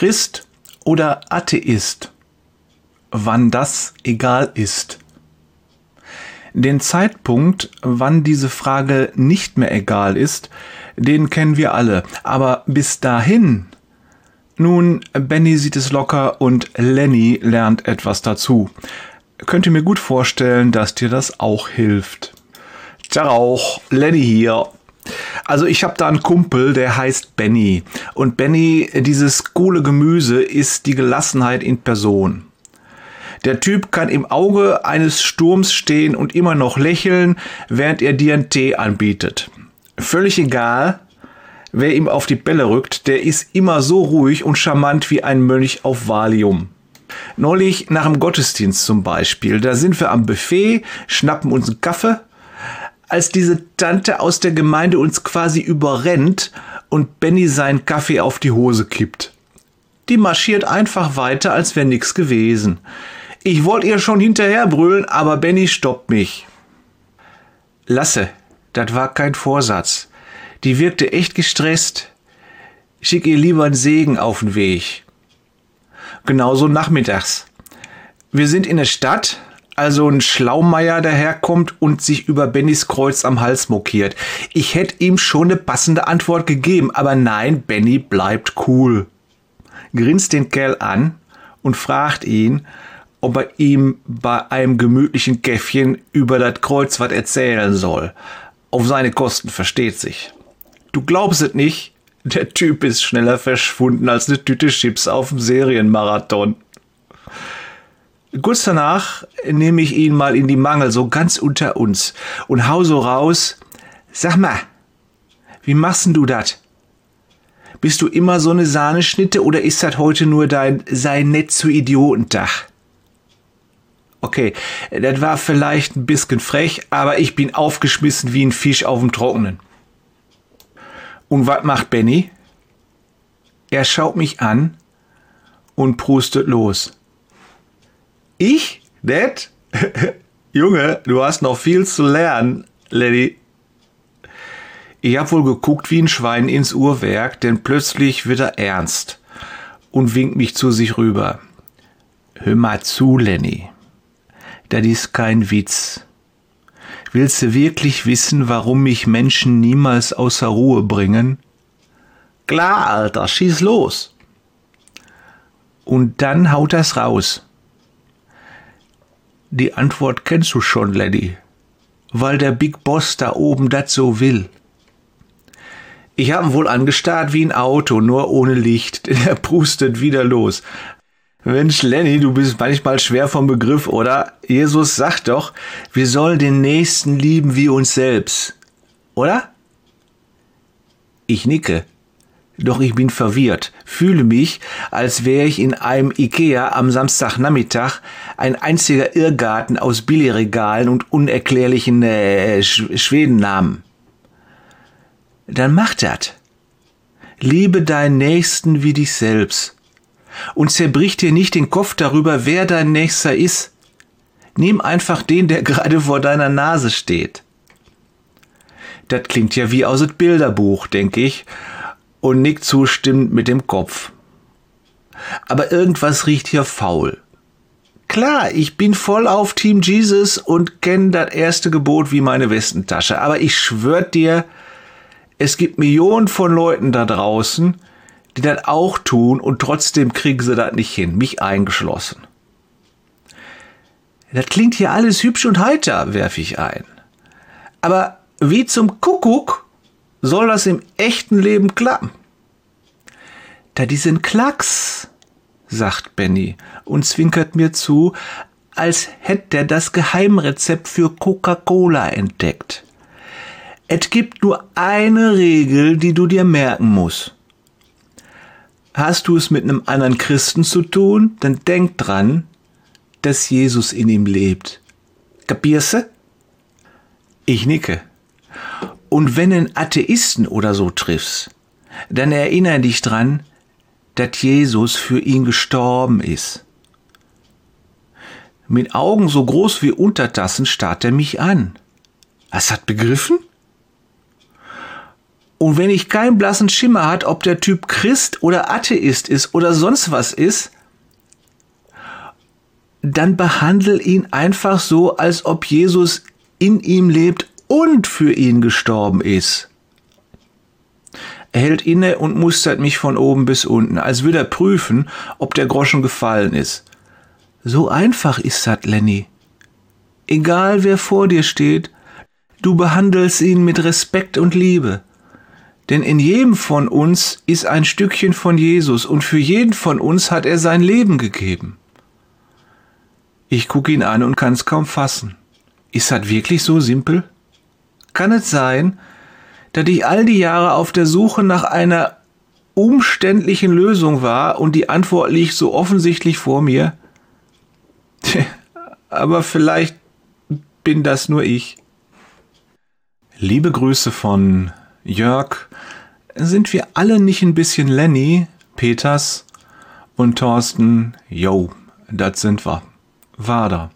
Christ oder Atheist? Wann das egal ist. Den Zeitpunkt, wann diese Frage nicht mehr egal ist, den kennen wir alle. Aber bis dahin, nun, Benny sieht es locker und Lenny lernt etwas dazu. Könnt ihr mir gut vorstellen, dass dir das auch hilft. Tja auch, Lenny hier. Also ich habe da einen Kumpel, der heißt Benny. Und Benny, dieses coole Gemüse, ist die Gelassenheit in Person. Der Typ kann im Auge eines Sturms stehen und immer noch lächeln, während er dir einen Tee anbietet. Völlig egal, wer ihm auf die Bälle rückt, der ist immer so ruhig und charmant wie ein Mönch auf Valium. Neulich nach dem Gottesdienst zum Beispiel, da sind wir am Buffet, schnappen uns einen Kaffee, als diese Tante aus der Gemeinde uns quasi überrennt und Benny seinen Kaffee auf die Hose kippt. Die marschiert einfach weiter, als wäre nichts gewesen. Ich wollte ihr schon hinterher brüllen, aber Benny stoppt mich. Lasse, das war kein Vorsatz. Die wirkte echt gestresst. Schick ihr lieber einen Segen auf den Weg. Genauso nachmittags. Wir sind in der Stadt, also ein Schlaumeier daherkommt und sich über Bennys Kreuz am Hals mokiert. Ich hätte ihm schon eine passende Antwort gegeben, aber nein, Benny bleibt cool. Grinst den Kerl an und fragt ihn, ob er ihm bei einem gemütlichen Käffchen über das Kreuz was erzählen soll. Auf seine Kosten, versteht sich. Du glaubst es nicht, der Typ ist schneller verschwunden als eine Tüte Chips auf dem Serienmarathon. Kurz danach nehme ich ihn mal in die Mangel, so ganz unter uns, und hau so raus: Sag mal, wie machst denn du das? Bist du immer so eine Sahneschnitte oder ist das heute nur dein sei nett zu Idiotentag? Okay, das war vielleicht ein bisschen frech, aber ich bin aufgeschmissen wie ein Fisch auf dem Trockenen. Und was macht Benny? Er schaut mich an und prustet los. Ich? Nett? Junge, du hast noch viel zu lernen, Lenny. Ich hab wohl geguckt wie ein Schwein ins Uhrwerk, denn plötzlich wird er ernst und winkt mich zu sich rüber. Hör mal zu, Lenny. Das ist kein Witz. Willst du wirklich wissen, warum mich Menschen niemals außer Ruhe bringen? Klar, Alter, schieß los. Und dann haut das raus. Die Antwort kennst du schon, Lenny, weil der Big Boss da oben das so will. Ich hab ihn wohl angestarrt wie ein Auto, nur ohne Licht. Der prustet wieder los. Mensch, Lenny, du bist manchmal schwer vom Begriff, oder? Jesus sagt doch, wir sollen den Nächsten lieben wie uns selbst. Oder? Ich nicke. Doch ich bin verwirrt, fühle mich, als wäre ich in einem Ikea am Samstagnachmittag, ein einziger Irrgarten aus Billigregalen und unerklärlichen Schwedennamen. Dann mach das. Liebe deinen Nächsten wie dich selbst. Und zerbrich dir nicht den Kopf darüber, wer dein Nächster ist. Nimm einfach den, der gerade vor deiner Nase steht. Das klingt ja wie aus dem Bilderbuch, denke ich, und nickt zustimmend mit dem Kopf. Aber irgendwas riecht hier faul. Klar, ich bin voll auf Team Jesus und kenne das erste Gebot wie meine Westentasche, aber ich schwör dir, es gibt Millionen von Leuten da draußen, die das auch tun und trotzdem kriegen sie das nicht hin, mich eingeschlossen. Das klingt hier alles hübsch und heiter, werfe ich ein. Aber wie zum Kuckuck soll das im echten Leben klappen? Da diesen Klacks, sagt Benny und zwinkert mir zu, als hätte er das Geheimrezept für Coca-Cola entdeckt. Es gibt nur eine Regel, die du dir merken musst. Hast du es mit einem anderen Christen zu tun, dann denk dran, dass Jesus in ihm lebt. Kapierste? Ich nicke. Und wenn du einen Atheisten oder so triffst, dann erinnere dich dran, dass Jesus für ihn gestorben ist. Mit Augen so groß wie Untertassen starrt er mich an. Hast du das begriffen? Und wenn ich keinen blassen Schimmer hat, ob der Typ Christ oder Atheist ist oder sonst was ist, dann behandle ihn einfach so, als ob Jesus in ihm lebt und für ihn gestorben ist. Er hält inne und mustert mich von oben bis unten, als würde er prüfen, ob der Groschen gefallen ist. So einfach ist das, Lenny. Egal wer vor dir steht, du behandelst ihn mit Respekt und Liebe. Denn in jedem von uns ist ein Stückchen von Jesus und für jeden von uns hat er sein Leben gegeben. Ich gucke ihn an und kann es kaum fassen. Ist das wirklich so simpel? Kann es sein, dass ich all die Jahre auf der Suche nach einer umständlichen Lösung war und die Antwort liegt so offensichtlich vor mir? Aber vielleicht bin das nur ich. Liebe Grüße von Jörg. Sind wir alle nicht ein bisschen Lenny, Peters und Thorsten? Jo, das sind wir. Wader.